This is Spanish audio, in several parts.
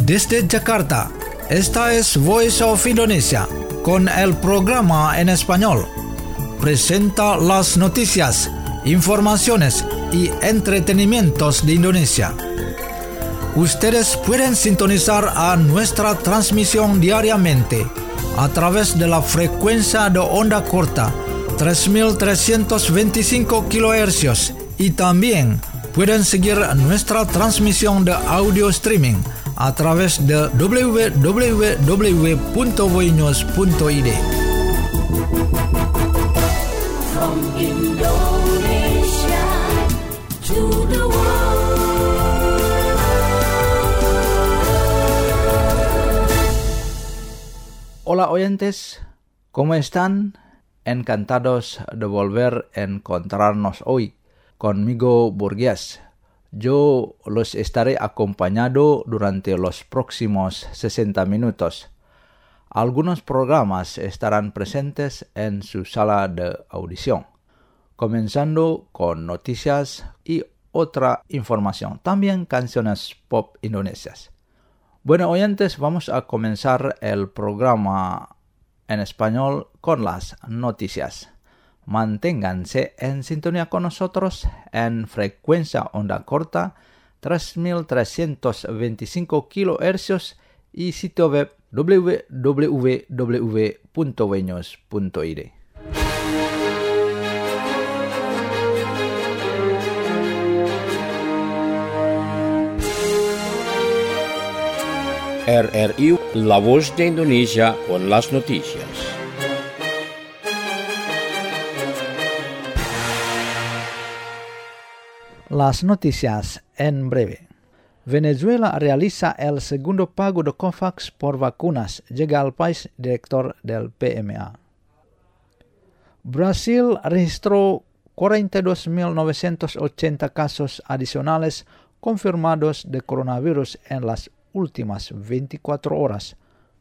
Desde Jakarta, esta es Voice of Indonesia, con el programa en español. Presenta las noticias, informaciones y entretenimientos de Indonesia. Ustedes pueden sintonizar a nuestra transmisión diariamente a través de la frecuencia de onda corta 3325 kHz y también pueden seguir nuestra transmisión de audio streaming a través de www.voinews.id. From Indonesia to the world. Hola oyentes, ¿cómo están? Encantados de volver a encontrarnos hoy. Conmigo Burgués. Yo los estaré acompañando durante los próximos 60 minutos. Algunos programas estarán presentes en su sala de audición, comenzando con noticias y otra información, también canciones pop indonesias. Bueno, oyentes, vamos a comenzar el programa en español con las noticias. Manténganse en sintonía con nosotros en frecuencia onda corta 3325 kHz y sitio web www.voinews.id. RRI, La Voz de Indonesia con las noticias. Las noticias en breve. Venezuela realiza el segundo pago de COVAX por vacunas. Llega al país director del PMA. Brasil registró 42.980 casos adicionales confirmados de coronavirus en las últimas 24 horas.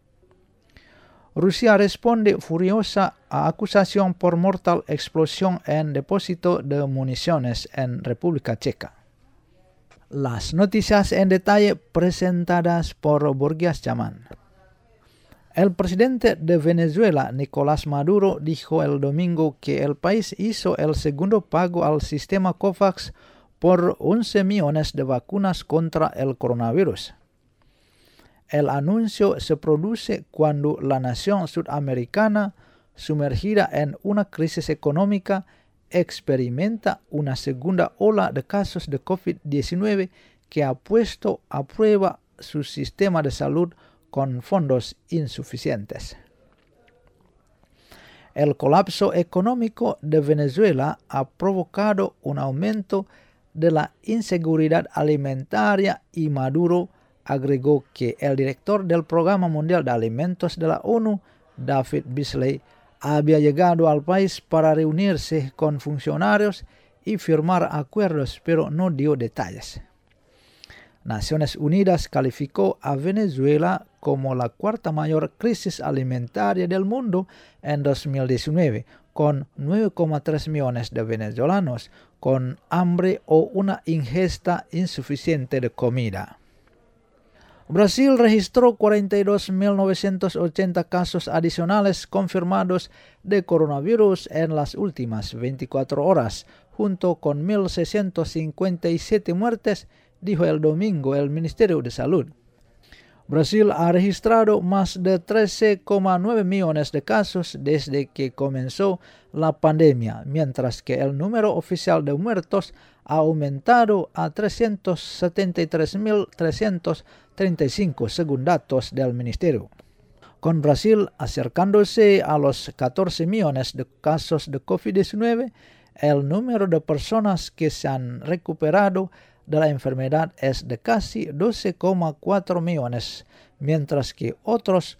Rusia responde furiosa a acusación por mortal explosión en depósito de municiones en República Checa. Las noticias en detalle presentadas por Burgués Yaman. El presidente de Venezuela, Nicolás Maduro, dijo el domingo que el país hizo el segundo pago al sistema COVAX por 11 millones de vacunas contra el coronavirus. El anuncio se produce cuando la nación sudamericana, sumergida en una crisis económica, experimenta una segunda ola de casos de COVID-19 que ha puesto a prueba su sistema de salud con fondos insuficientes. El colapso económico de Venezuela ha provocado un aumento de la inseguridad alimentaria y Maduro agregó que el director del Programa Mundial de Alimentos de la ONU, David Beasley, había llegado al país para reunirse con funcionarios y firmar acuerdos, pero no dio detalles. Naciones Unidas calificó a Venezuela como la cuarta mayor crisis alimentaria del mundo en 2019, con 9,3 millones de venezolanos con hambre o una ingesta insuficiente de comida. Brasil registró 42.980 casos adicionales confirmados de coronavirus en las últimas 24 horas, junto con 1.657 muertes, dijo el domingo el Ministerio de Salud. Brasil ha registrado más de 13,9 millones de casos desde que comenzó la pandemia, mientras que el número oficial de muertos ha aumentado a 373.335 según datos del ministerio. Con Brasil acercándose a los 14 millones de casos de COVID-19, el número de personas que se han recuperado de la enfermedad es de casi 12,4 millones, mientras que otros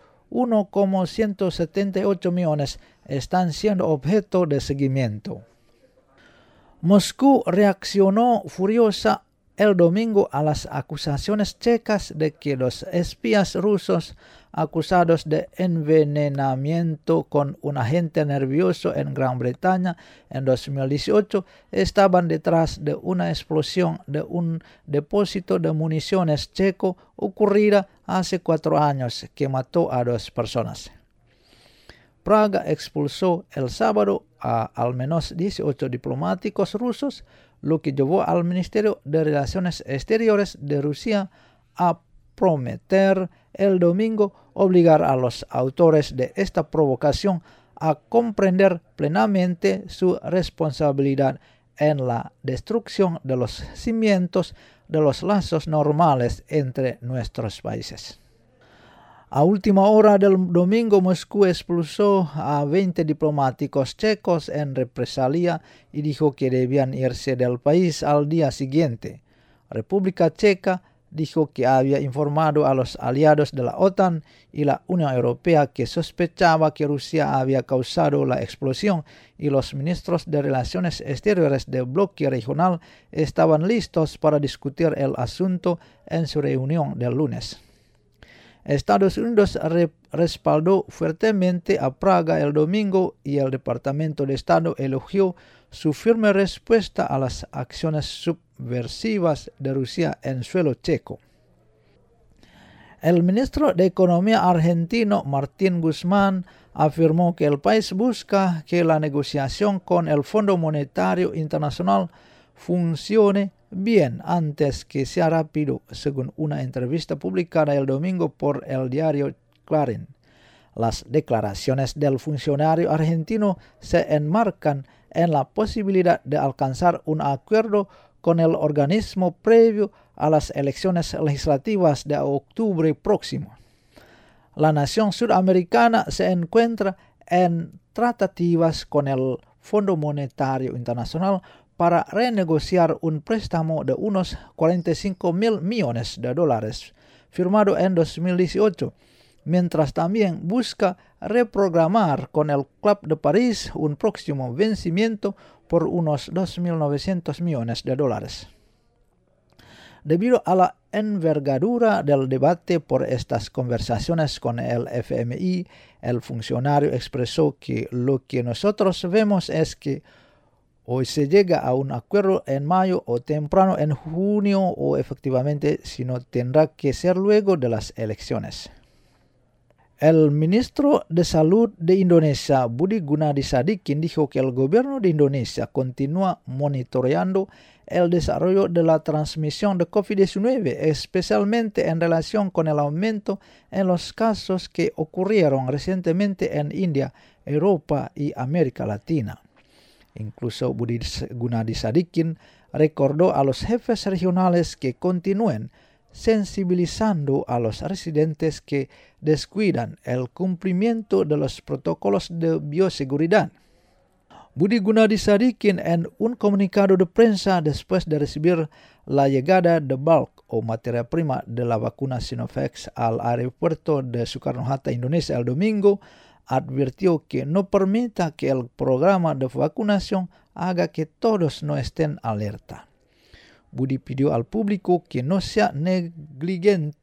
1,178 millones están siendo objeto de seguimiento. Moscú reaccionó furiosa el domingo a las acusaciones checas de que los espías rusos acusados de envenenamiento con un agente nervioso en Gran Bretaña en 2018 estaban detrás de una explosión de un depósito de municiones checo ocurrida hace 4 años que mató a 2 personas. Praga expulsó el sábado a al menos 18 diplomáticos rusos, lo que llevó al Ministerio de Relaciones Exteriores de Rusia a prometer el domingo obligar a los autores de esta provocación a comprender plenamente su responsabilidad en la destrucción de los cimientos de los lazos normales entre nuestros países. A última hora del domingo, Moscú expulsó a 20 diplomáticos checos en represalia y dijo que debían irse del país al día siguiente. República Checa dijo que había informado a los aliados de la OTAN y la Unión Europea que sospechaba que Rusia había causado la explosión, y los ministros de Relaciones Exteriores del bloque regional estaban listos para discutir el asunto en su reunión del lunes. Estados Unidos respaldó fuertemente a Praga el domingo y el Departamento de Estado elogió su firme respuesta a las acciones subversivas de Rusia en suelo checo. El ministro de Economía argentino Martín Guzmán afirmó que el país busca que la negociación con el Fondo Monetario Internacional funcione bien antes que sea rápido, según una entrevista publicada el domingo por el diario Clarín. Las declaraciones del funcionario argentino se enmarcan en la posibilidad de alcanzar un acuerdo con el organismo previo a las elecciones legislativas de octubre próximo. La nación sudamericana se encuentra en tratativas con el Fondo Monetario Internacional para renegociar un préstamo de unos $45.000 millones firmado en 2018, mientras también busca reprogramar con el Club de París un próximo vencimiento por unos $2.900 millones. Debido a la envergadura del debate por estas conversaciones con el FMI, el funcionario expresó que lo que nosotros vemos es que hoy se llega a un acuerdo en mayo o temprano en junio, o efectivamente si no tendrá que ser luego de las elecciones. El ministro de Salud de Indonesia, Budi Gunadi Sadikin, dijo que el gobierno de Indonesia continúa monitoreando el desarrollo de la transmisión de COVID-19, especialmente en relación con el aumento en los casos que ocurrieron recientemente en India, Europa y América Latina. Incluso Budi Gunadi Sadikin recordó a los jefes regionales que continúen sensibilizando a los residentes que descuidan el cumplimiento de los protocolos de bioseguridad. Budi Gunadi Sadikin, en un comunicado de prensa después de recibir la llegada de bulk o materia prima de la vacuna Sinovac al aeropuerto de Soekarno-Hatta, Indonesia, el domingo, advirtió que no permita que el programa de vacunación haga que todos no estén alerta. Budi pidió al público que no sea negligente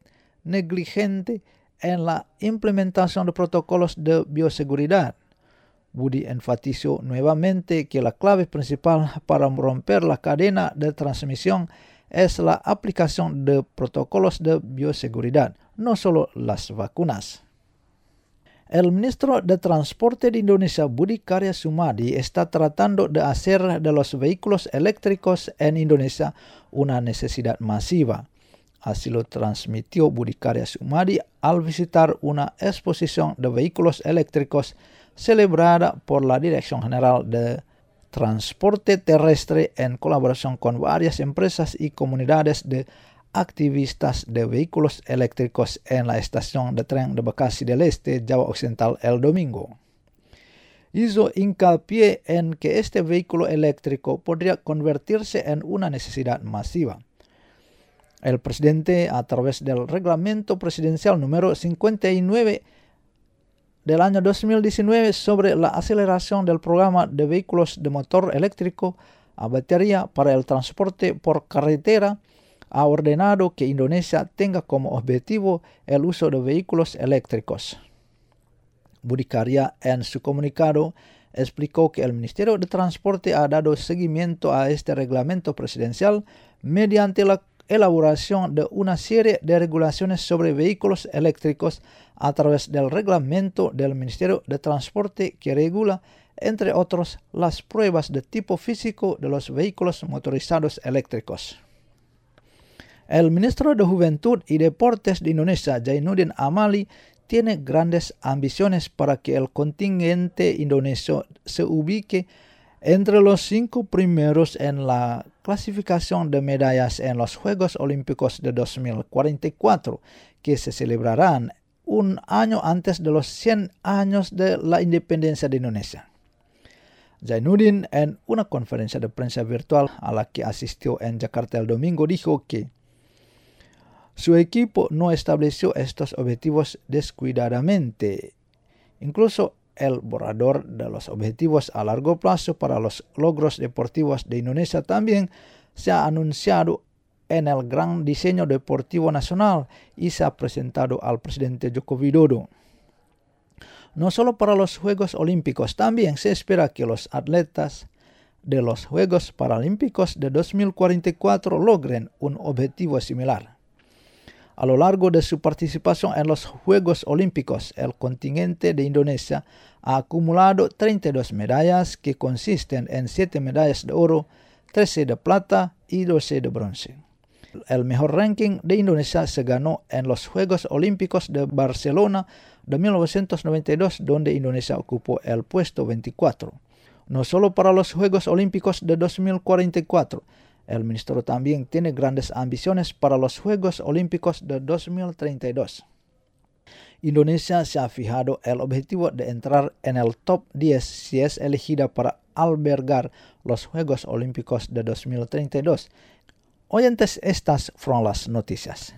en la implementación de protocolos de bioseguridad. Budi enfatizó nuevamente que la clave principal para romper la cadena de transmisión es la aplicación de protocolos de bioseguridad, no solo las vacunas. El ministro de Transporte de Indonesia, Budi Karya Sumadi, está tratando de hacer de los vehículos eléctricos en Indonesia una necesidad masiva. Así lo transmitió Budi Karya Sumadi al visitar una exposición de vehículos eléctricos celebrada por la Dirección General de Transporte Terrestre en colaboración con varias empresas y comunidades de activistas de vehículos eléctricos en la estación de tren de Bekasi del Este, Java Occidental, el domingo. Hizo hincapié en que este vehículo eléctrico podría convertirse en una necesidad masiva. El presidente, a través del reglamento presidencial número 59 del año 2019 sobre la aceleración del programa de vehículos de motor eléctrico a batería para el transporte por carretera, ha ordenado que Indonesia tenga como objetivo el uso de vehículos eléctricos. Budi Karya en su comunicado explicó que el Ministerio de Transporte ha dado seguimiento a este reglamento presidencial mediante la elaboración de una serie de regulaciones sobre vehículos eléctricos a través del reglamento del Ministerio de Transporte que regula, entre otros, las pruebas de tipo físico de los vehículos motorizados eléctricos. El ministro de Juventud y Deportes de Indonesia, Zainuddin Amali, tiene grandes ambiciones para que el contingente indonesio se ubique entre los 5 primeros en la clasificación de medallas en los Juegos Olímpicos de 2044, que se celebrarán un año antes de los 100 años de la independencia de Indonesia. Zainuddin, en una conferencia de prensa virtual a la que asistió en Jakarta el domingo, dijo que su equipo no estableció estos objetivos descuidadamente. Incluso el borrador de los objetivos a largo plazo para los logros deportivos de Indonesia también se ha anunciado en el Gran Diseño Deportivo Nacional y se ha presentado al presidente Joko Widodo. No solo para los Juegos Olímpicos, también se espera que los atletas de los Juegos Paralímpicos de 2044 logren un objetivo similar. A lo largo de su participación en los Juegos Olímpicos, el contingente de Indonesia ha acumulado 32 medallas que consisten en 7 medallas de oro, 13 de plata y 12 de bronce. El mejor ranking de Indonesia se ganó en los Juegos Olímpicos de Barcelona de 1992, donde Indonesia ocupó el puesto 24. No solo para los Juegos Olímpicos de 2044, el ministro también tiene grandes ambiciones para los Juegos Olímpicos de 2032. Indonesia se ha fijado el objetivo de entrar en el top 10 si es elegida para albergar los Juegos Olímpicos de 2032. Oyentes, estas fueron las noticias.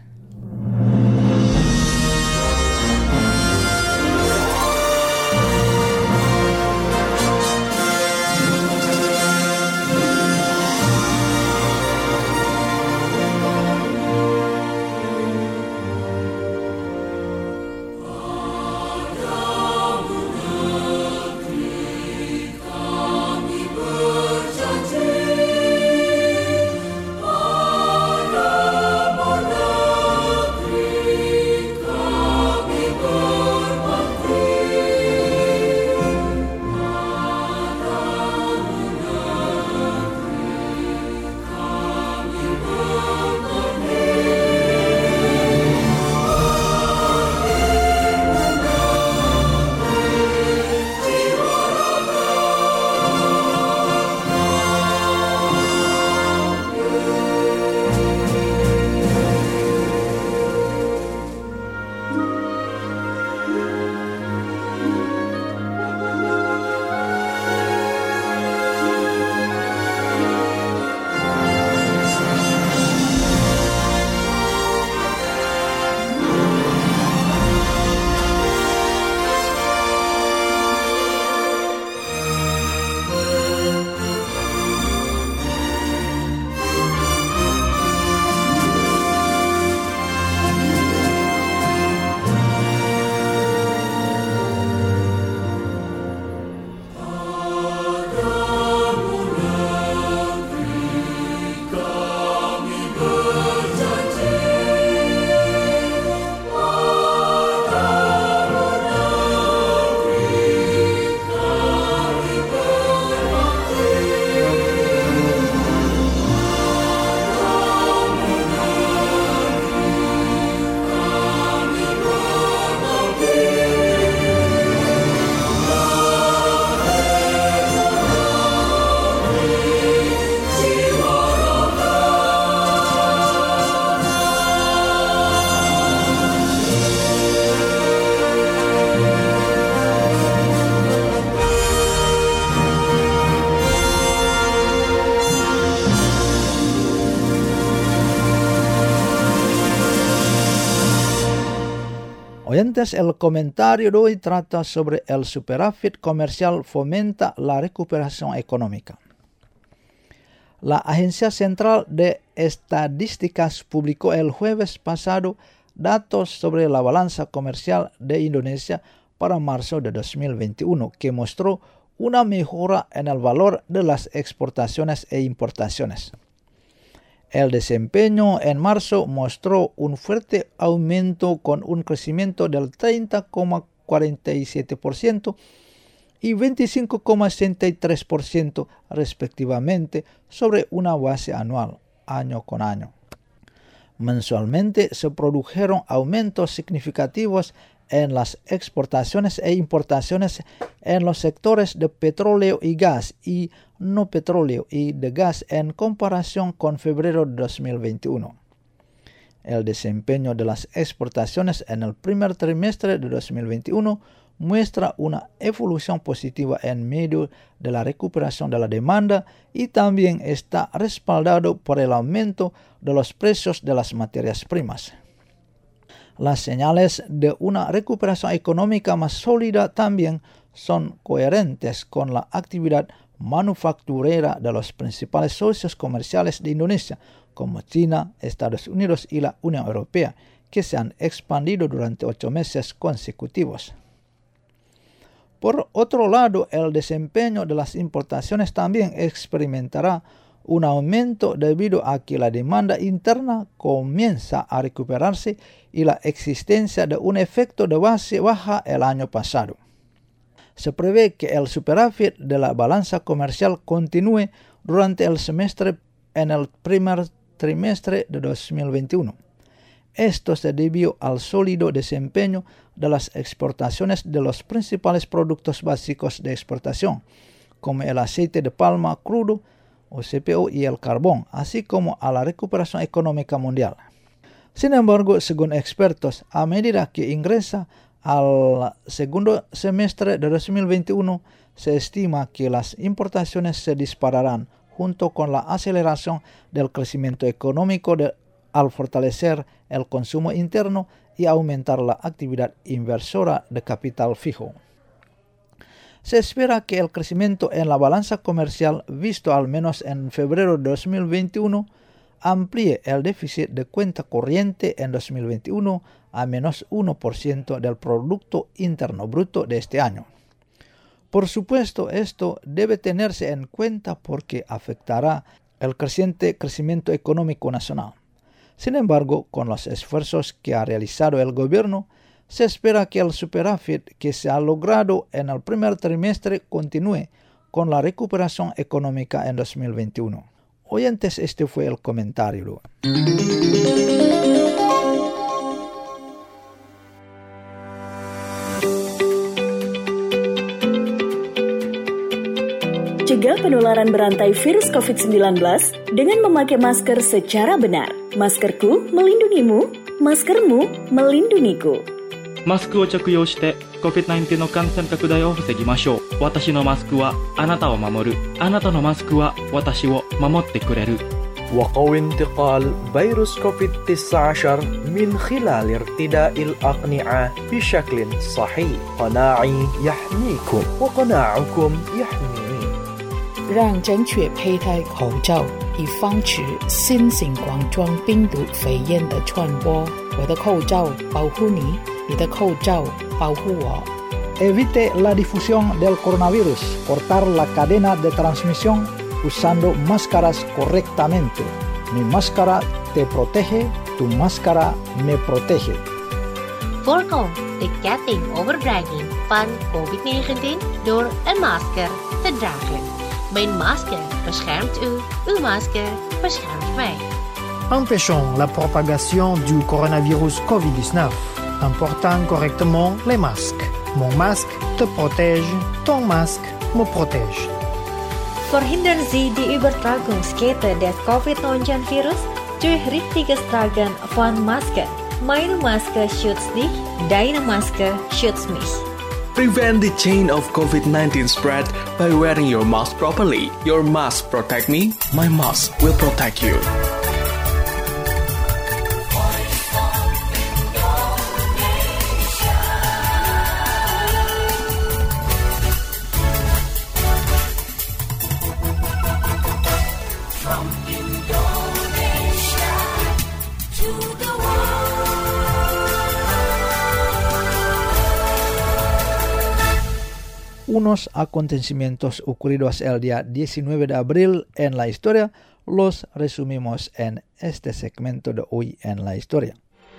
Oyentes, el comentario de hoy trata sobre el superávit comercial fomenta la recuperación económica. La Agencia Central de Estadísticas publicó el jueves pasado datos sobre la balanza comercial de Indonesia para marzo de 2021, que mostró una mejora en el valor de las exportaciones e importaciones. El desempeño en marzo mostró un fuerte aumento con un crecimiento del 30,47% y 25,63% respectivamente sobre una base anual, año con año. Mensualmente se produjeron aumentos significativos en las exportaciones e importaciones en los sectores de petróleo y gas y no petróleo y de gas en comparación con febrero de 2021. El desempeño de las exportaciones en el primer trimestre de 2021 muestra una evolución positiva en medio de la recuperación de la demanda y también está respaldado por el aumento de los precios de las materias primas. Las señales de una recuperación económica más sólida también son coherentes con la actividad manufacturera de los principales socios comerciales de Indonesia, como China, Estados Unidos y la Unión Europea, que se han expandido durante 8 meses consecutivos. Por otro lado, el desempeño de las importaciones también experimentará un aumento debido a que la demanda interna comienza a recuperarse y la existencia de un efecto de base baja el año pasado. Se prevé que el superávit de la balanza comercial continúe durante el semestre en el primer trimestre de 2021. Esto se debió al sólido desempeño de las exportaciones de los principales productos básicos de exportación, como el aceite de palma crudo, o CPO, y el carbón, así como a la recuperación económica mundial. Sin embargo, según expertos, a medida que ingresa al segundo semestre de 2021, se estima que las importaciones se dispararán junto con la aceleración del crecimiento económico al fortalecer el consumo interno y aumentar la actividad inversora de capital fijo. Se espera que el crecimiento en la balanza comercial visto al menos en febrero de 2021 amplíe el déficit de cuenta corriente en 2021 a menos 1% del Producto Interno Bruto de este año. Por supuesto, esto debe tenerse en cuenta porque afectará el creciente crecimiento económico nacional. Sin embargo, con los esfuerzos que ha realizado el gobierno, se espera que el superávit que se ha logrado en el primer trimestre continúe con la recuperación económica en 2021. Oyentes, este fue el comentario. Cegah penularan berantai virus COVID-19 dengan memakai masker secara benar. Maskerku melindungimu, maskermu melindungiku. マスクを着用して COVID-19 の感染拡大を防ぎましょう。私のマスクはあなたを守る。あなたのマスクは私を守ってくれる。 وقوي انتقال فيروس كوفيد-19 من خلال ارتداء الأقنعة بشكل صحيح. قناعي يحميكم وقناعكم يحميني. 让正确佩戴口罩，以防止新型冠状病毒肺炎的传播。我的口罩保护你，你的口罩保护我。 Evite la difusión del coronavirus. Cortar la cadena de transmisión usando máscaras correctamente. Mi máscara te protege, tu máscara me protege. Voorkom de ketting overdraging van COVID-19 door een masker te dragen. Mijn masker beschermt u, uw masker beschermt mij. Empêchons la propagation du coronavirus COVID-19 en portant correctement les masques. Mon masque te protège, ton masque me protège. Verhindern Sie die Übertragungskette des Covid-19-Virus durch richtiges Tragen von Masken. Meine Maske schützt dich, deine Maske schützt mich. Prevent the chain of COVID-19 spread by wearing your mask properly. Your mask protect me, my mask will protect you. Unos acontecimientos ocurridos el día 19 de abril en la historia los resumimos en este segmento de hoy en la historia.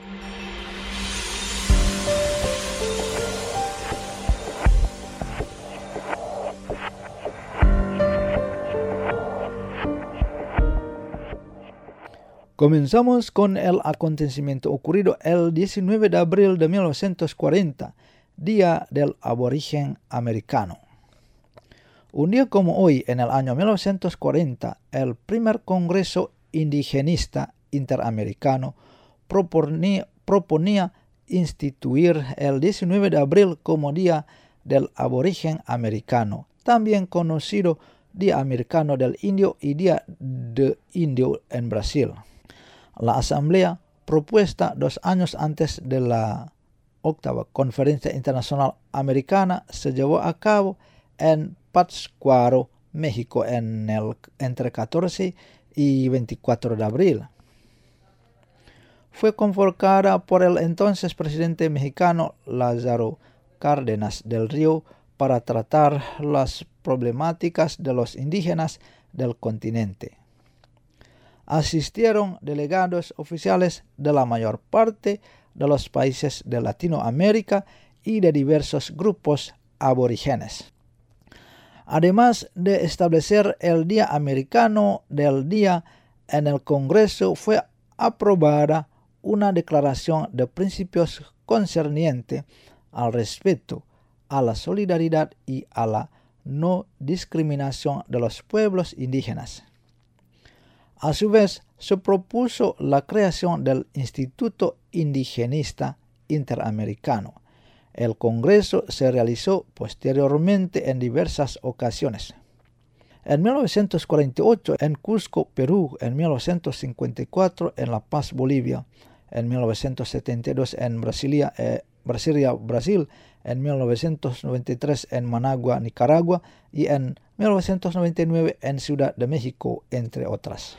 Comenzamos con el acontecimiento ocurrido el 19 de abril de 1940, Día del Aborigen Americano. Un día como hoy, en el año 1940, el primer Congreso Indigenista Interamericano proponía instituir el 19 de abril como Día del Aborigen Americano, también conocido Día Americano del Indio y Día de Indio en Brasil. La asamblea, propuesta 2 años antes de la 8ª Conferencia Internacional Americana, se llevó a cabo en Pátzcuaro, México, entre 14 y 24 de abril. Fue convocada por el entonces presidente mexicano Lázaro Cárdenas del Río para tratar las problemáticas de los indígenas del continente. Asistieron delegados oficiales de la mayor parte de los países de Latinoamérica y de diversos grupos aborígenes. Además de establecer el Día Americano del Día, en el Congreso fue aprobada una declaración de principios concerniente al respeto, a la solidaridad y a la no discriminación de los pueblos indígenas. A su vez, se propuso la creación del Instituto Indigenista Interamericano. El Congreso se realizó posteriormente en diversas ocasiones. En 1948 en Cusco, Perú, en 1954 en La Paz, Bolivia, en 1972 en Brasilia, Brasil, en 1993 en Managua, Nicaragua y en 1999 en Ciudad de México, entre otras.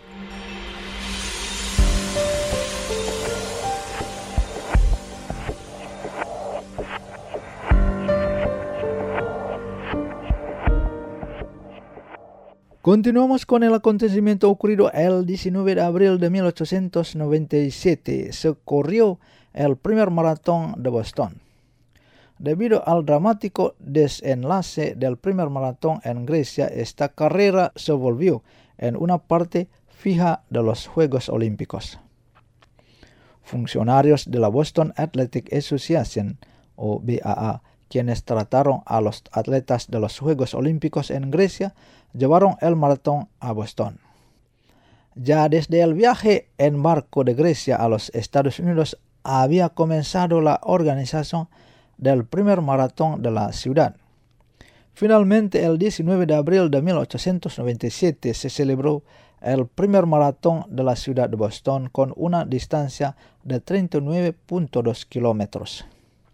Continuamos con el acontecimiento ocurrido el 19 de abril de 1897. Se corrió el primer maratón de Boston. Debido al dramático desenlace del primer maratón en Grecia, esta carrera se volvió en una parte fija de los Juegos Olímpicos. Funcionarios de la Boston Athletic Association, o BAA, quienes trataron a los atletas de los Juegos Olímpicos en Grecia, llevaron el maratón a Boston. Ya desde el viaje en barco de Grecia a los Estados Unidos había comenzado la organización del primer maratón de la ciudad. Finalmente, el 19 de abril de 1897 se celebró el primer maratón de la ciudad de Boston con una distancia de 39.2 kilómetros.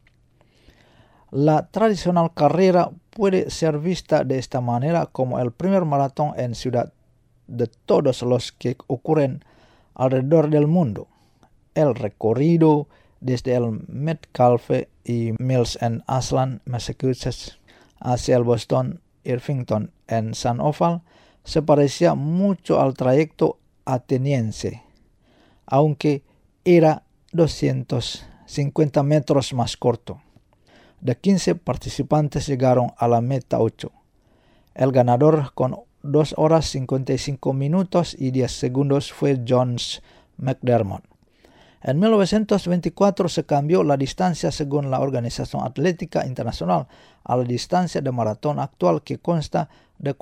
La tradicional carrera puede ser vista de esta manera como el primer maratón en ciudad de todos los que ocurren alrededor del mundo. El recorrido desde el Metcalfe y Mills en Ashland, Massachusetts, hacia el Boston Irvington en San Ophal se parecía mucho al trayecto ateniense, aunque era 250 metros más corto. De 15 participantes llegaron a la meta 8. El ganador con 2 horas 55 minutos y 10 segundos fue Jones McDermott. En 1924 se cambió la distancia según la Organización Atlética Internacional a la distancia de maratón actual, que consta de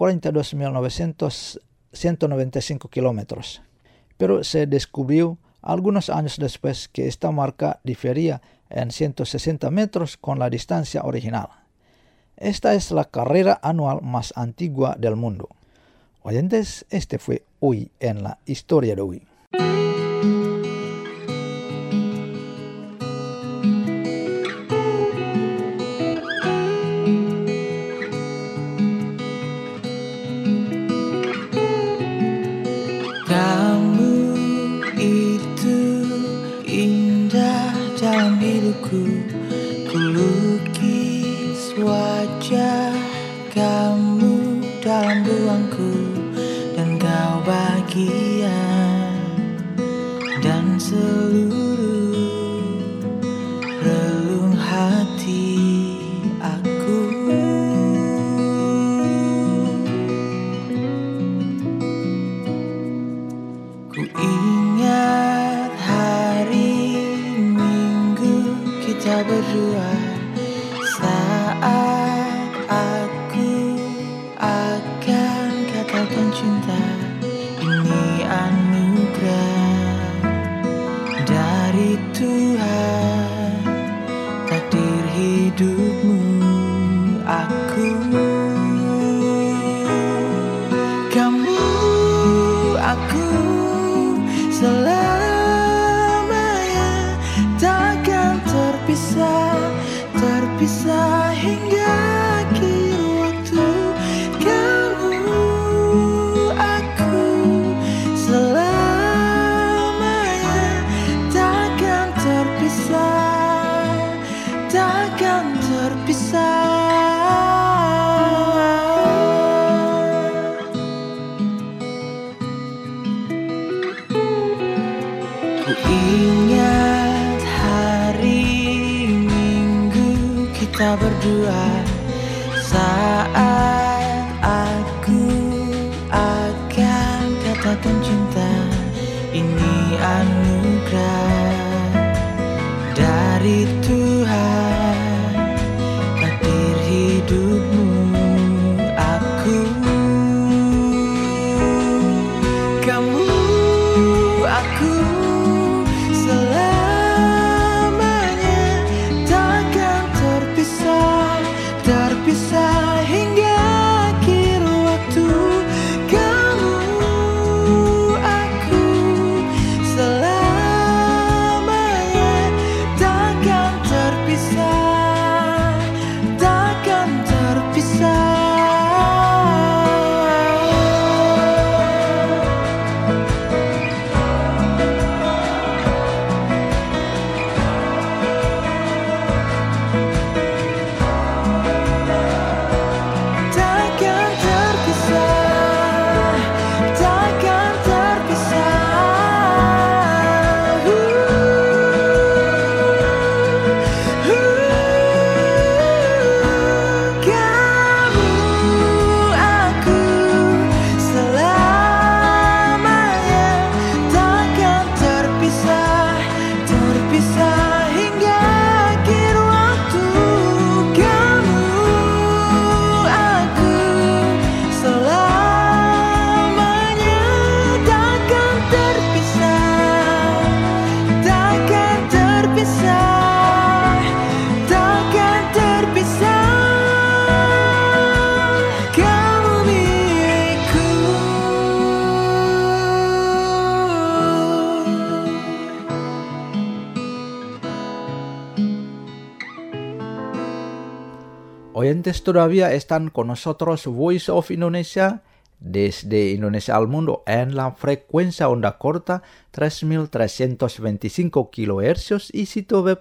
42.195 kilómetros. Pero se descubrió algunos años después que esta marca difería en 160 metros con la distancia original. Esta es la carrera anual más antigua del mundo. Oyentes, este fue Hoy en la Historia de Hoy. Kulukis wajah kamu dalam ruangku, dan kau bagi kebahagiaan dan seluruh relung hati aku. Ku ingat hari Minggu kita berdua, saat aku akan katakan cinta. Ini anugerah dari Tuhan, takdir hidupmu aku. Kamu aku selamanya takkan terpisah, terpisah hingga akhir waktu. Kamu aku selamanya takkan terpisah, takkan terpisah. Ku ingat hari Minggu kita berdua, saat aku akan katakan cinta. Ini anugerah dari Tuhan, takdir hidupmu aku. Kamu aku selamanya takkan terpisah, terpisah hingga akhir waktu. Kamu aku selamanya takkan terpisah, takkan terpisah. Takkan terpisah, takkan terpisah. Kamu aku selamanya takkan terpisah, terpisah hingga akhir waktu. Kamu aku selamanya takkan terpisah, takkan terpisah, takkan terpisah. Kamu milikku. Oyentes todavía están con nosotros Voice of Indonesia desde Indonesia al Mundo en la frecuencia onda corta 3325 kHz y sitio web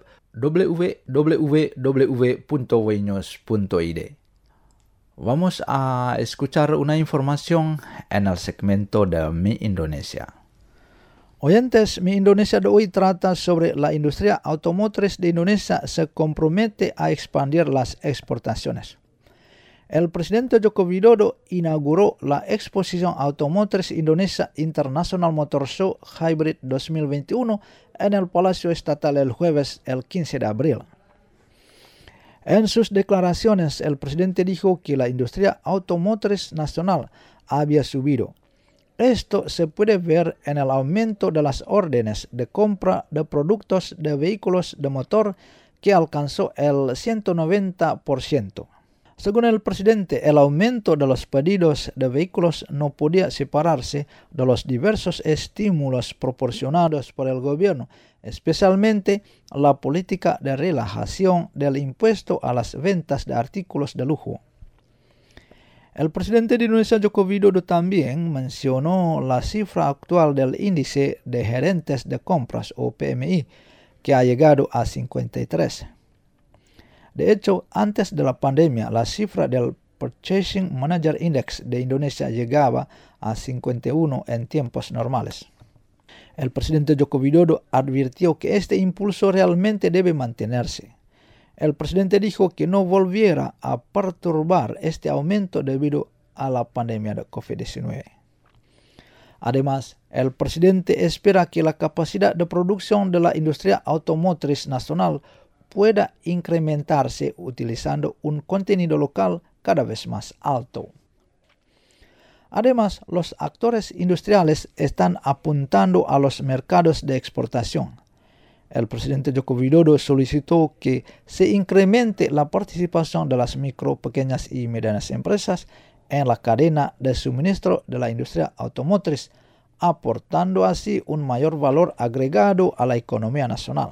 www.wenews.id. Vamos a escuchar una información en el segmento de Mi Indonesia. Oyentes, Mi Indonesia de hoy trata sobre la industria automotriz de Indonesia se compromete a expandir las exportaciones. El presidente Joko Widodo inauguró la exposición automotriz Indonesia International Motor Show Hybrid 2021 en el Palacio Estatal el jueves el 15 de abril. En sus declaraciones, el presidente dijo que la industria automotriz nacional había subido. Esto se puede ver en el aumento de las órdenes de compra de productos de vehículos de motor que alcanzó el 190%. Según el presidente, el aumento de los pedidos de vehículos no podía separarse de los diversos estímulos proporcionados por el gobierno, especialmente la política de relajación del impuesto a las ventas de artículos de lujo. El presidente de Indonesia, Joko Widodo, también mencionó la cifra actual del índice de gerentes de compras o PMI, que ha llegado a 53. De hecho, antes de la pandemia, la cifra del Purchasing Manager Index de Indonesia llegaba a 51 en tiempos normales. El presidente Joko Widodo advirtió que este impulso realmente debe mantenerse. El presidente dijo que no volviera a perturbar este aumento debido a la pandemia de COVID-19. Además, el presidente espera que la capacidad de producción de la industria automotriz nacional pueda incrementarse utilizando un contenido local cada vez más alto. Además, los actores industriales están apuntando a los mercados de exportación. El presidente Joko Widodo solicitó que se incremente la participación de las micro, pequeñas y medianas empresas en la cadena de suministro de la industria automotriz, aportando así un mayor valor agregado a la economía nacional.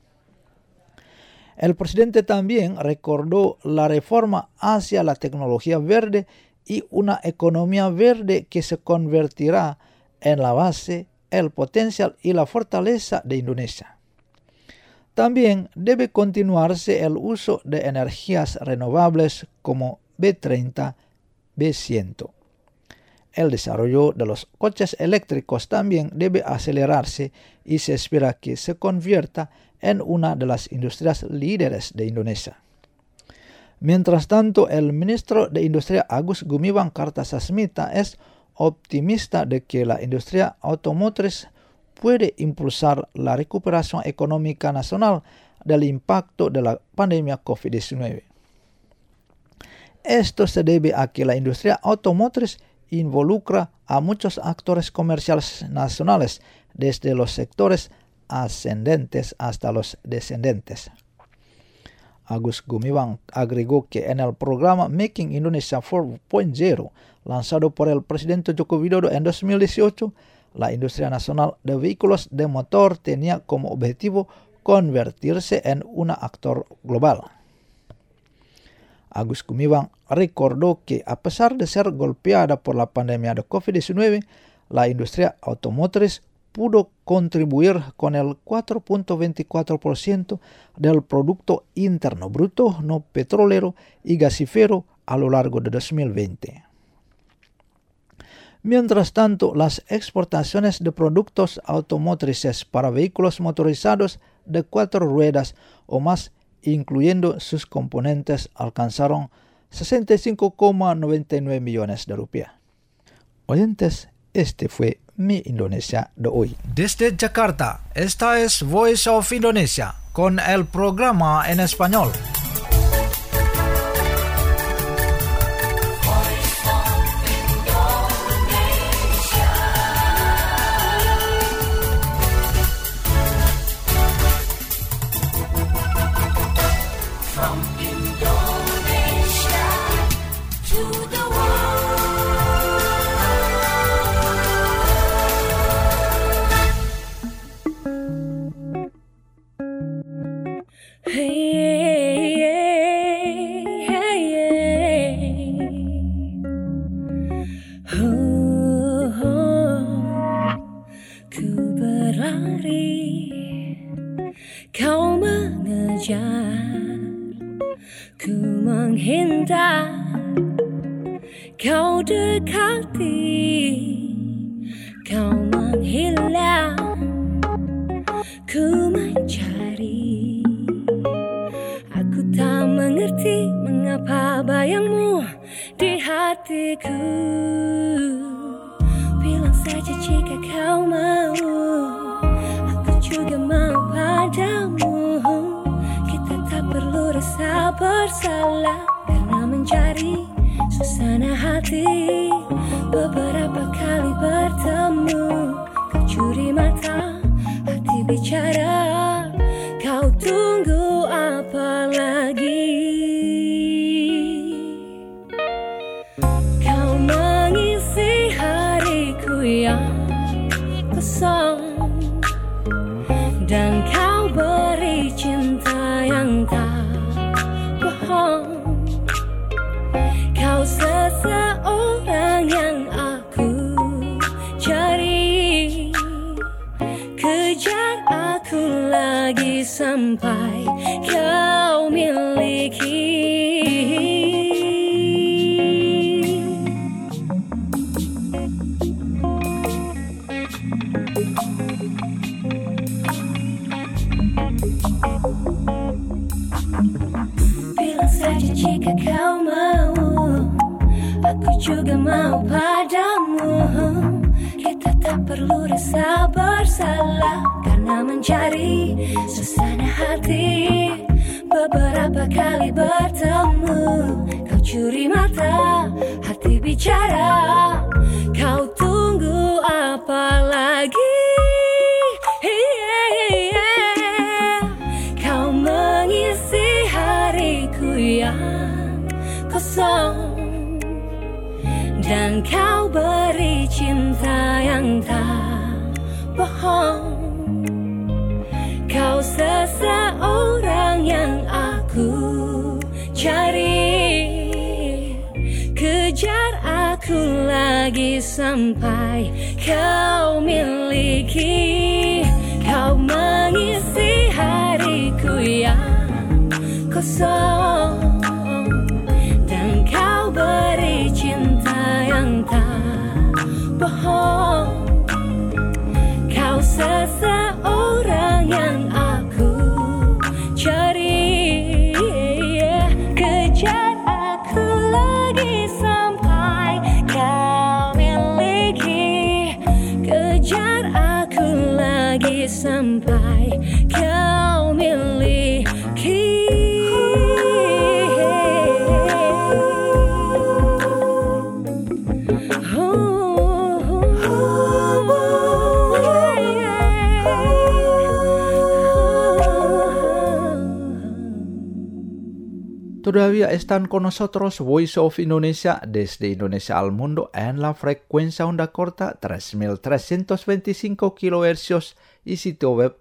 El presidente también recordó la reforma hacia la tecnología verde y una economía verde que se convertirá en la base, el potencial y la fortaleza de Indonesia. También debe continuarse el uso de energías renovables como B30, B100. El desarrollo de los coches eléctricos también debe acelerarse y se espera que se convierta en una de las industrias líderes de Indonesia. Mientras tanto, el ministro de Industria Agus Gumiwang Kartasasmita es optimista de que la industria automotriz puede impulsar la recuperación económica nacional del impacto de la pandemia COVID-19. Esto se debe a que la industria automotriz involucra a muchos actores comerciales nacionales, desde los sectores ascendentes hasta los descendentes. Agus Gumiwang agregó que en el programa Making Indonesia 4.0, lanzado por el presidente Joko Widodo en 2018, la industria nacional de vehículos de motor tenía como objetivo convertirse en un actor global. Agus Gumiwang recordó que a pesar de ser golpeada por la pandemia de COVID-19, la industria automotriz pudo contribuir con el 4.24% del Producto Interno Bruto no petrolero y gasífero a lo largo de 2020. Mientras tanto, las exportaciones de productos automotrices para vehículos motorizados de 4 ruedas o más, incluyendo sus componentes, alcanzaron 65,99 millones de rupias. Oyentes, este fue Mi Indonesia de hoy. Desde Jakarta, esta es Voice of Indonesia con el programa en español. Kau dekati, kau menghilang, ku mencari. Aku tak mengerti mengapa bayangmu di hatiku. Bilang saja jika kau mau, aku juga mau padamu. Kita tak perlu rasa bersalah karena mencari suasana hati. Beberapa kali bertemu, kau curi mata, hati bicara. Kau tunggu apa lagi? Kau mengisi hariku yang kosong, dan kau beri cinta yang tak bohong. Kau seseorang yang aku cari, kejar aku lagi sampai kau miliki. ku juga mau padamu. Kita tak perlu rasa bersalah karena mencari suasana hati. Beberapa kali bertemu, kau curi mata, hati bicara. Kau tunggu apa lagi? Kau mengisi hariku yang kosong, dan kau beri cinta yang tak bohong. Kau seseorang yang aku cari. Kejar aku lagi sampai kau miliki. Kau mengisi hariku yang kosong, dan kau beri cinta yang tak bohong. Kau seseorang yang aku cari. Kejar aku lagi sampai kau miliki. Kejar aku lagi sampai kau miliki. Todavía están con nosotros Voice of Indonesia desde Indonesia al mundo en la frecuencia onda corta 3325 kHz y sitio web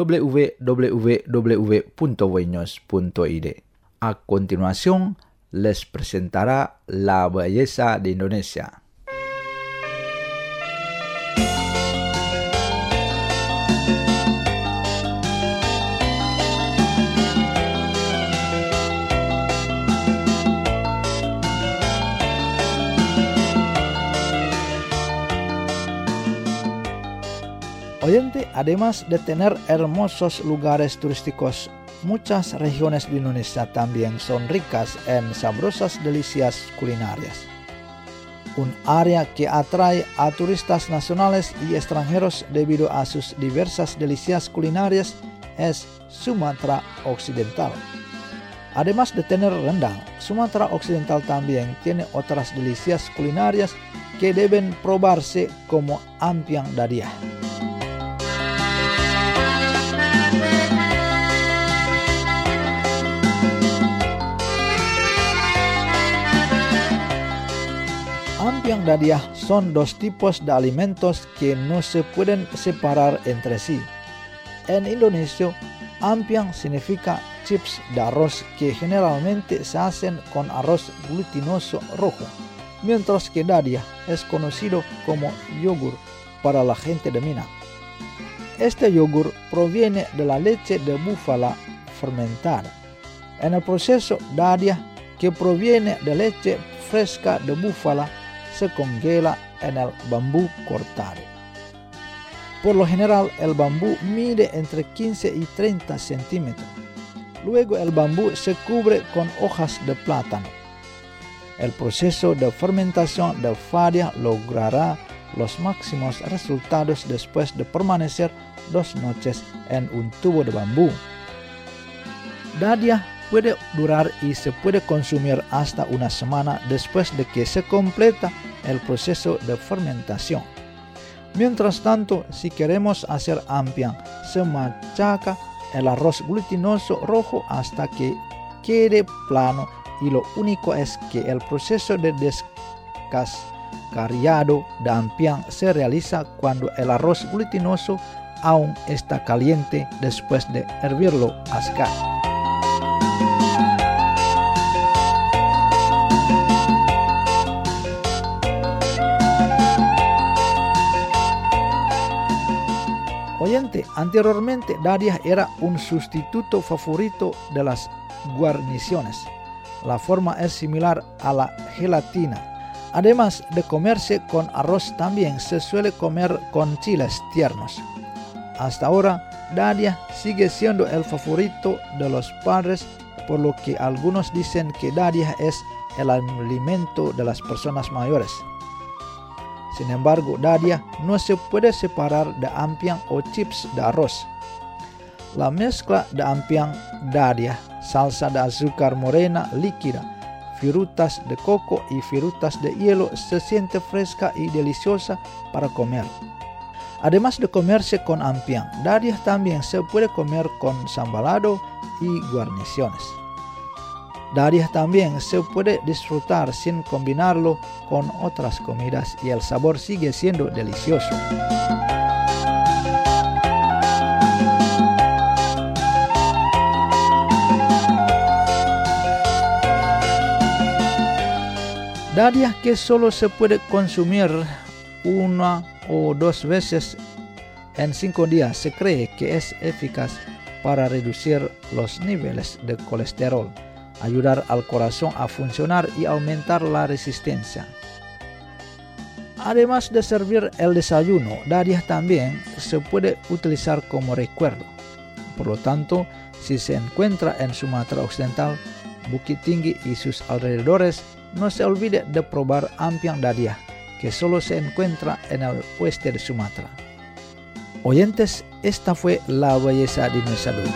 www.voinews.id. A continuación, les presentará La Belleza de Indonesia. Oyente, además de tener hermosos lugares turísticos, muchas regiones de Indonesia también son ricas en sabrosas delicias culinarias. Un área que atrae a turistas nacionales y extranjeros debido a sus diversas delicias culinarias es Sumatra Occidental. Además de tener rendang, Sumatra Occidental también tiene otras delicias culinarias que deben probarse como ampiang dadiah. Ampiang dadiah son dos tipos de alimentos que no se pueden separar entre sí. En Indonesia, ampiang significa chips de arroz que generalmente se hacen con arroz glutinoso rojo, mientras que dadiah es conocido como yogur para la gente de Minang. Este yogur proviene de la leche de búfala fermentada. En el proceso, dadiah, que proviene de leche fresca de búfala, se congela en el bambú cortado. Por lo general, el bambú mide entre 15 y 30 centímetros. Luego el bambú se cubre con hojas de plátano. El proceso de fermentación del dadiah logrará los máximos resultados después de permanecer 2 noches en un tubo de bambú. Dadiah puede durar y se puede consumir hasta una semana después de que se completa el proceso de fermentación. Mientras tanto, si queremos hacer ampiang, se machaca el arroz glutinoso rojo hasta que quede plano, y lo único es que el proceso de descascarado de ampiang se realiza cuando el arroz glutinoso aún está caliente después de hervirlo a secar. Oyente, anteriormente dadiah era un sustituto favorito de las guarniciones. La forma es similar a la gelatina. Además de comerse con arroz, también se suele comer con chiles tiernos. Hasta ahora, dadiah sigue siendo el favorito de los padres, por lo que algunos dicen que dadiah es el alimento de las personas mayores. Sin embargo, dadia no se puede separar de ampiang o chips de arroz. La mezcla de ampiang, dadia, salsa de azúcar morena líquida, frutas de coco y frutas de hielo se siente fresca y deliciosa para comer. Además de comerse con ampiang, dadia también se puede comer con sambalado y guarniciones. Dadia también se puede disfrutar sin combinarlo con otras comidas y el sabor sigue siendo delicioso. Dadia que solo se puede consumir 1 o 2 veces en 5 días se cree que es eficaz para reducir los niveles de colesterol, ayudar al corazón a funcionar y aumentar la resistencia. Además de servir el desayuno, dadia también se puede utilizar como recuerdo. Por lo tanto, si se encuentra en Sumatra Occidental, Bukit Tinggi y sus alrededores, no se olvide de probar ampiang dadia, que solo se encuentra en el oeste de Sumatra. Oyentes, esta fue la belleza de Nusa Dua.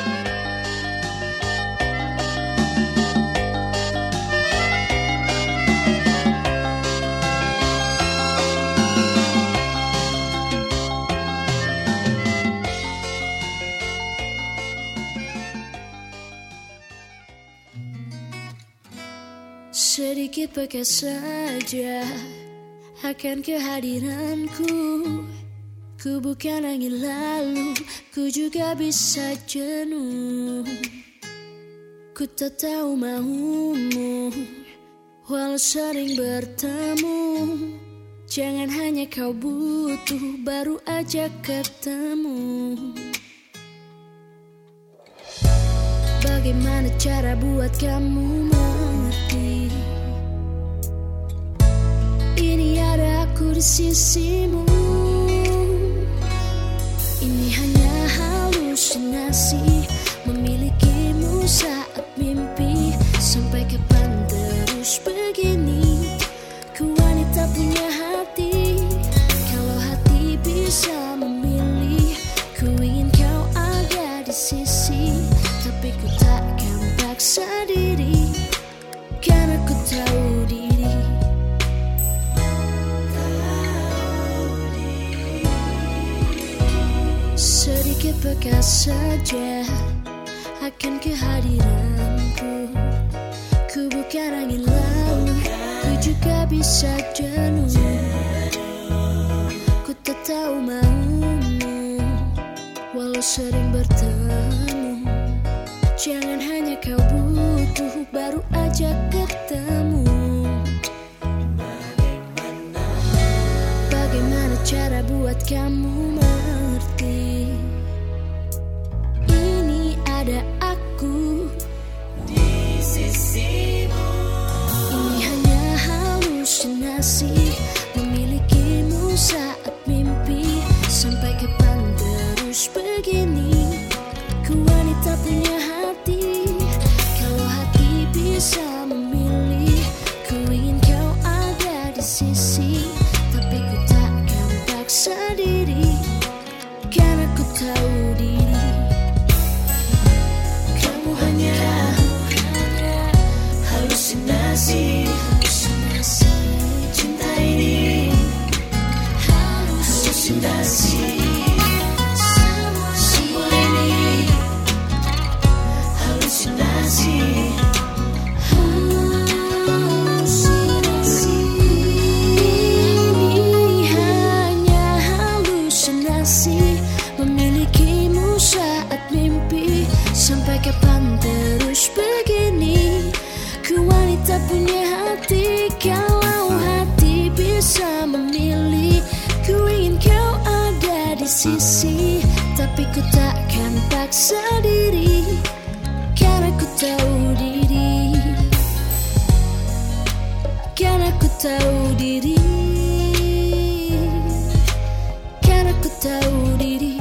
Sedikit bekas saja akan kehadiranku. Ku bukan angin lalu, ku juga bisa jenuh. Ku tak tahu maumu, walau sering bertemu. Jangan hanya kau butuh, baru aja ketemu. Bagaimana cara buat kamu mengerti? Ini ada aku di sisimu. Ini hanya halusinasi, memilikimu saat mimpi. Sampai kapan terus begini? Ku wanita punya hati. Kalau hati bisa memilih, ku ingin kau ada di sisi. Tapi ku takkan paksa diri, karena ku tahu diri. Sedikit bekas saja akan kehadiranku. Ku bukan angin lalu, ku juga bisa jenuh. Ku tak tahu maumu, walau sering bertemu. Jangan hanya kau butuh, baru aja ketemu. Bagaimana cara buat kamu mengerti? Ini ada aku di sisimu. Ini hanya halusinasi, memilikimu saat mimpi. Sampai kapan terus begini? Ku wanita punya hati. Kalau hati bisa memilih, ku ingin kau ada di sisi. Tapi ku takkan paksa diri, karena ku tahu diri. Kamu hanya halusinasi. Cinta ini halusinasi. Semua ini halusinasi. Ini hanya halusinasi, memilikimu saat mimpi. Sampai kapan terus begini? Ku wanita punya hati. Kalau hati bisa memilih, ku ingin kau ada di sisi. Tapi ku takkan paksa diri, karena ku tahu diri. Karena ku tahu diri. Karena ku tahu diri.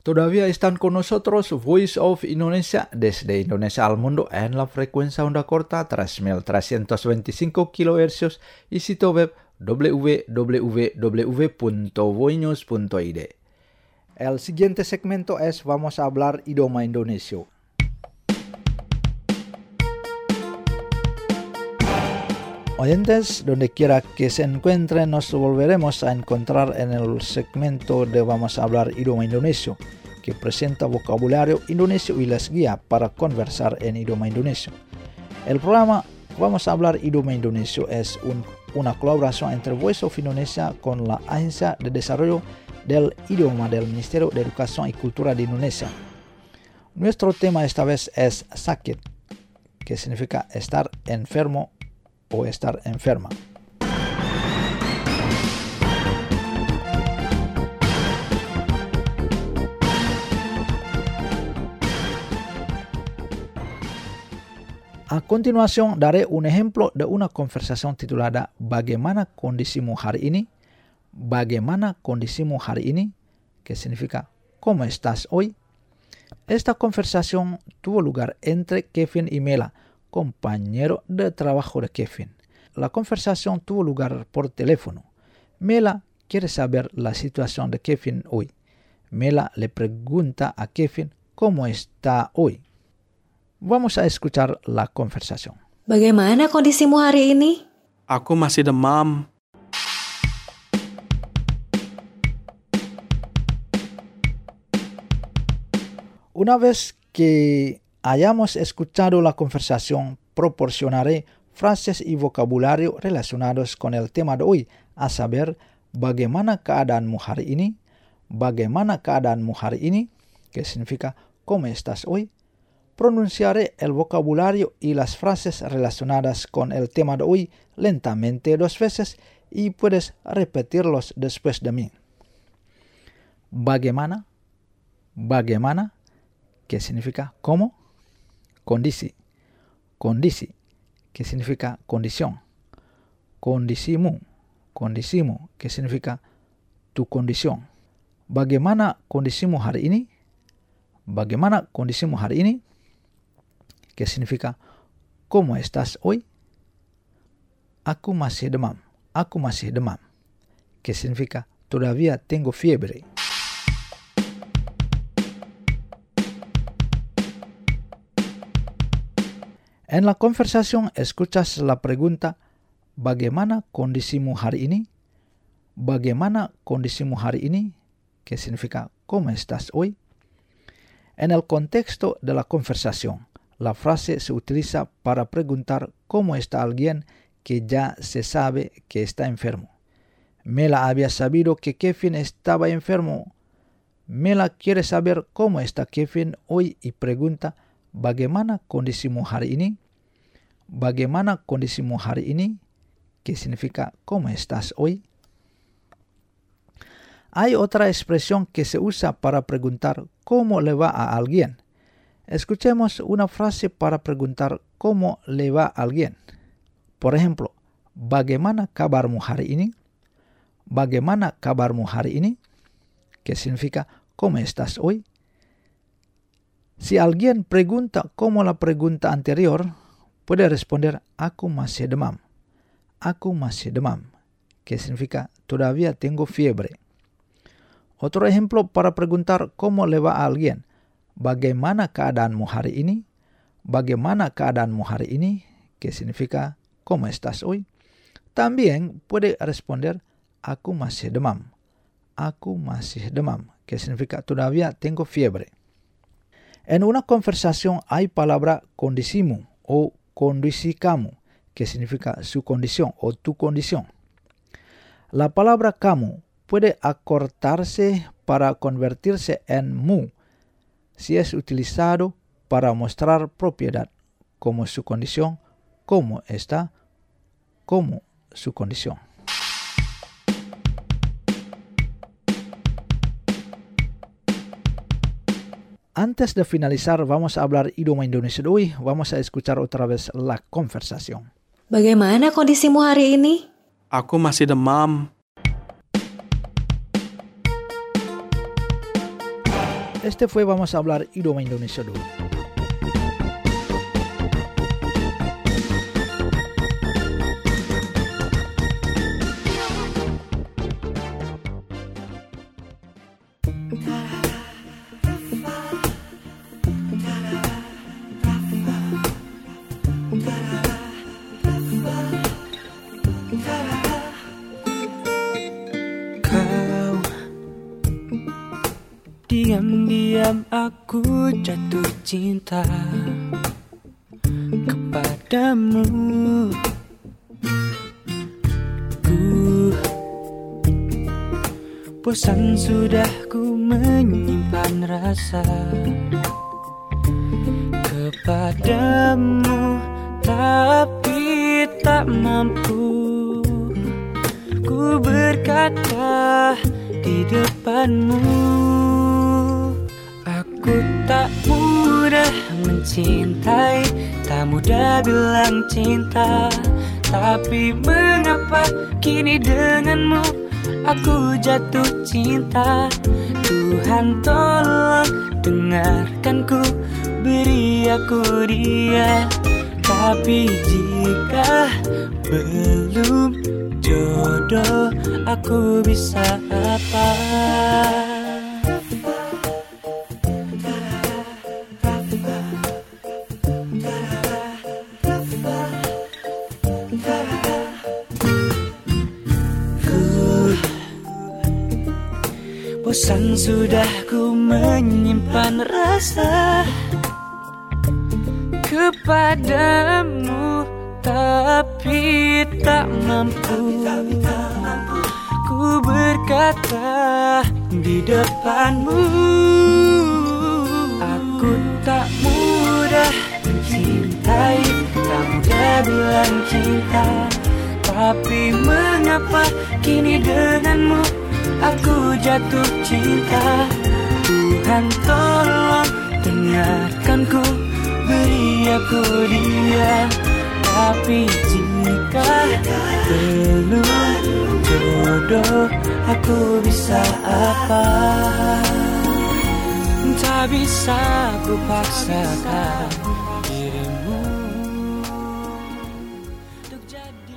Todavía están con nosotros Voice of Indonesia desde Indonesia al mundo en la frecuencia onda corta 3.325 kHz y sitio web www.voinews.id. El siguiente segmento es Vamos a hablar idioma Indonesia. Oyentes, donde quiera que se encuentren, nos volveremos a encontrar en el segmento de Vamos a hablar idioma Indonesia, que presenta vocabulario indonesio y les guía para conversar en idioma indonesio. El programa Vamos a hablar idioma Indonesia es una colaboración entre Voice of Indonesia con la Agencia de Desarrollo del Idioma del Ministerio de Educación y Cultura de Indonesia. Nuestro tema esta vez es sakit, que significa estar enfermo o estar enferma. A continuación daré un ejemplo de una conversación titulada Bagaimana kondisimu hari ini? Bagaimana kondisimu hari ini? Que significa ¿cómo estás hoy? Esta conversación tuvo lugar entre Kevin y Mela, compañero de trabajo de Kevin. La conversación tuvo lugar por teléfono. Mela quiere saber la situación de Kevin hoy. Mela le pregunta a Kevin cómo está hoy. Vamos a escuchar la conversación. Bagaimana kondisimu hari ini? Aku masih demam. Una vez que hayamos escuchado la conversación, proporcionaré frases y vocabulario relacionados con el tema de hoy, a saber, bagaimana keadaanmu hari ini? Bagaimana keadaanmu hari ini? Que significa ¿cómo estás hoy? Pronunciaré el vocabulario y las frases relacionadas con el tema de hoy lentamente 2 veces y puedes repetirlos después de mí. Bagaimana, bagaimana, que significa ¿cómo? Kondisi, kondisi, que significa condición. Kondisimu, kondisimu, que significa tu condición. Bagaimana kondisimu hari ini? Bagaimana kondisimu hari ini? Que significa ¿cómo estás hoy? Aku masih demam, aku masih demam, que significa todavía tengo fiebre. En la conversación escuchas la pregunta ¿bagaimana kondisimu hari ini? Bagaimana kondisimu hari ini? Que significa ¿cómo estás hoy? En el contexto de la conversación, la frase se utiliza para preguntar cómo está alguien que ya se sabe que está enfermo. Mela había sabido que Kevin estaba enfermo. Mela quiere saber cómo está Kevin hoy y pregunta ¿bagaimana kondisimu hari ini? Bagaimana kondisimu hari ini? Que significa ¿cómo estás hoy? Hay otra expresión que se usa para preguntar cómo le va a alguien. Escuchemos una frase para preguntar cómo le va a alguien. Por ejemplo, ¿bagaimana kabarmu hari ini? ¿Bagaimana kabarmu hari ini? Que significa ¿cómo estás hoy? Si alguien pregunta como la pregunta anterior, puede responder aku masih demam. Aku masih demam, que significa todavía tengo fiebre. Otro ejemplo para preguntar cómo le va a alguien. Bagaimana keadaanmu hari ini? Bagaimana keadaanmu hari ini? Que significa ¿cómo estás hoy? También puede responder aku masih demam. Aku masih demam, que significa todavía tengo fiebre. En una conversación hay palabra kondisimu o kondisi kamu, que significa su condición o tu condición. La palabra kamu puede acortarse para convertirse en mu si es utilizado para mostrar propiedad, como su condición, cómo está, como su condición. Antes de finalizar, vamos a hablar idioma Indonesia de hoy. Vamos a escuchar otra vez la conversación. Bagaimana kondisimu hari ini? Aku masih demam. Este fue Vamos a Hablar Idioma Indonesia dulu. Diam-diam aku jatuh cinta kepadamu. Ku bosan sudah ku menyimpan rasa kepadamu, tapi tak mampu ku berkata di depanmu. Aku tak mudah mencintai, tak mudah bilang cinta, tapi mengapa kini denganmu aku jatuh cinta. Tuhan tolong dengarkanku, beri aku dia. Tapi jika belum jodoh, aku bisa apa? Bosan sudah ku menyimpan rasa kepadamu, tapi tak mampu ku berkata di depanmu. Aku tak mudah mencintai, tak mudah bilang cinta, tapi mengapa kini denganmu aku jatuh cinta. Tuhan tolong dengarkanku, beri aku dia. Tapi jika belum jodoh, aku bisa apa? Tak bisa ku paksakan dirimu untuk jadi.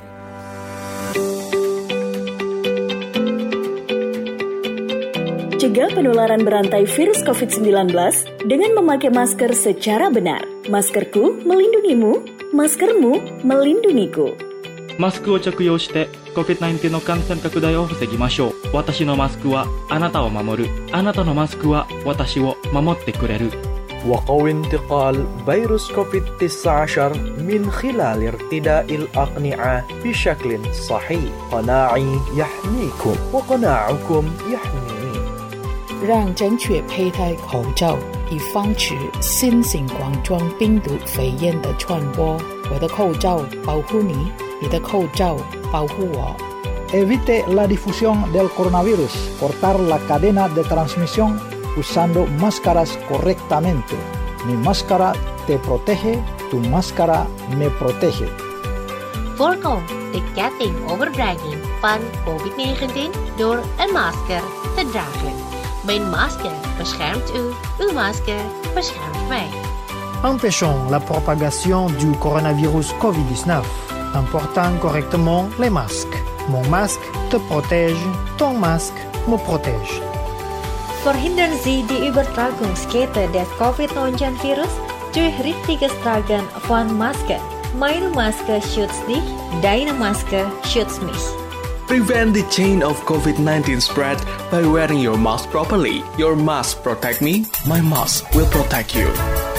Cegah penularan berantai virus COVID-19 dengan memakai masker secara benar. Maskerku melindungimu, maskermu melindungiku. マスクを着用して COVID-19 の感染拡大を防ぎましょう。私のマスクはあなたを守る。あなたのマスクは私を守ってくれる。 وقوي انتقال فيروس كوفيد-19 من خلال ارتداء الأقنعة بشكل صحيح. قناعي يحميكم وقناعكم يحميني. 让正确佩戴口罩，以防止新型冠状病毒肺炎的传播。我的口罩保护你，你的口罩保护我。 Evite la difusión del coronavirus. Cortar la cadena de transmisión usando máscaras correctamente. Mi máscara te protege, tu máscara me protege. Voorkom de ketting overdraging van COVID-19 door een masker te dragen. Mijn masker beschermt u, uw masker beschermt mij. Empêchons la propagation du coronavirus Covid-19 en portant correctement les masques. Mon masque te protège, ton masque me protège. Verhindern Sie die Übertragungskette des Covid-19-Virus durch richtiges Tragen von Maske. Meine Maske schützt dich, deine Maske schützt mich. Prevent the chain of COVID-19 spread by wearing your mask properly. Your mask protect me, my mask will protect you.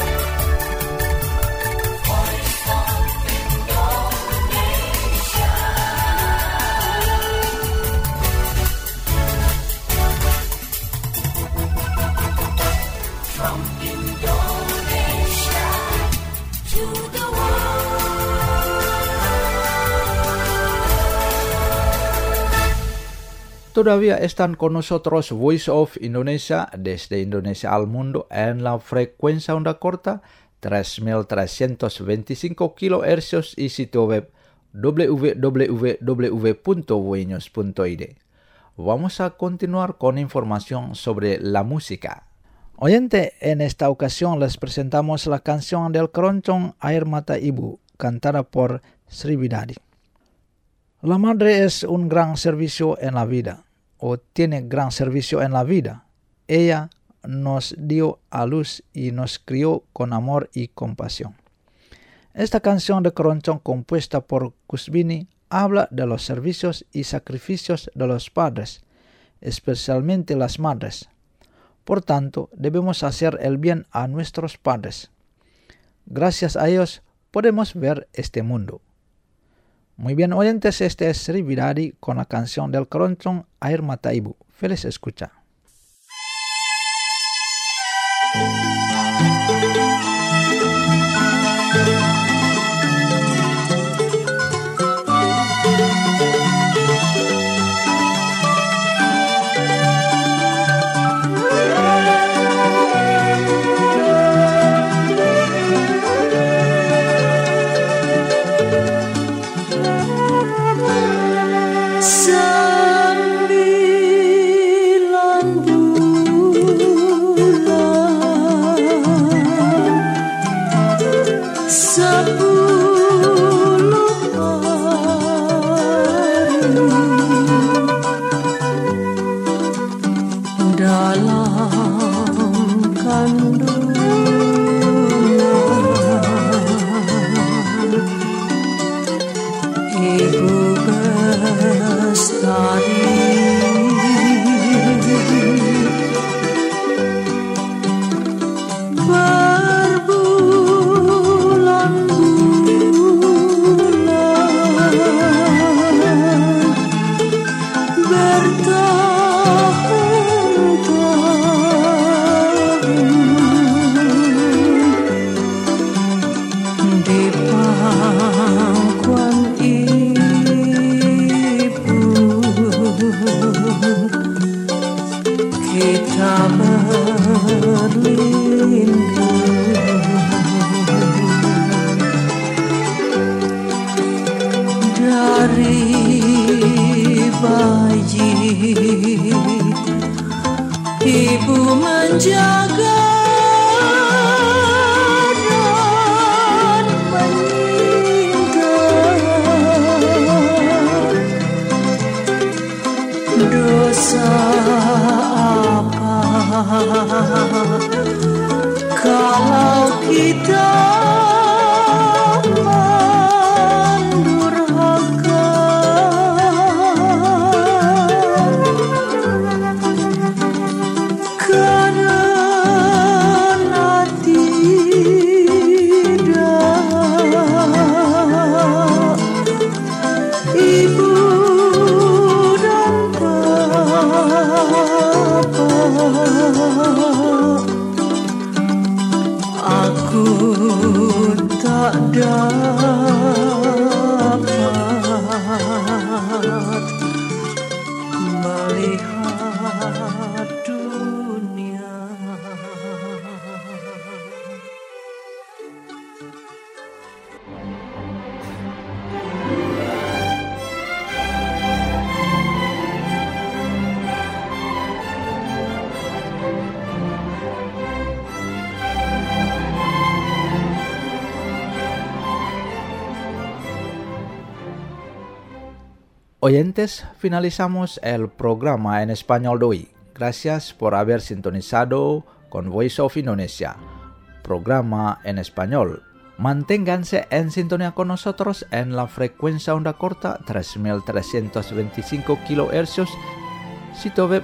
Todavía están con nosotros Voice of Indonesia desde Indonesia al mundo en la frecuencia onda corta 3325 kHz y sitio web www.voinews.id. Vamos a continuar con información sobre la música. Oyente, en esta ocasión les presentamos la canción del Keroncong Air Mata Ibu, cantada por Sri Bidadi. La madre es un gran servicio en la vida, o tiene gran servicio en la vida. Ella nos dio a luz y nos crió con amor y compasión. Esta canción de Keroncong, compuesta por Kusbini, habla de los servicios y sacrificios de los padres, especialmente las madres. Por tanto, debemos hacer el bien a nuestros padres. Gracias a ellos podemos ver este mundo. Muy bien, oyentes, este es Sri Bidadi con la canción del Keroncong Air Mata Ibu. Feliz escucha. Ibu menjaga dan meninggal. Dosa apa kalau kita Oyentes, finalizamos el programa en español de hoy. Gracias por haber sintonizado con Voice of Indonesia, programa en español. Manténganse en sintonía con nosotros en la frecuencia onda corta 3325 kHz, sitio web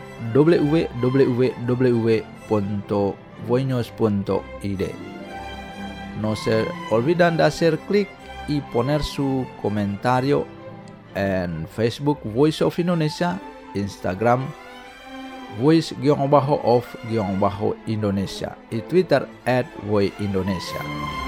www.voinos.id. No se olviden de hacer clic y poner su comentario en Facebook Voice of Indonesia, Instagram Voice_of_Indonesia y Twitter @voiceindonesia.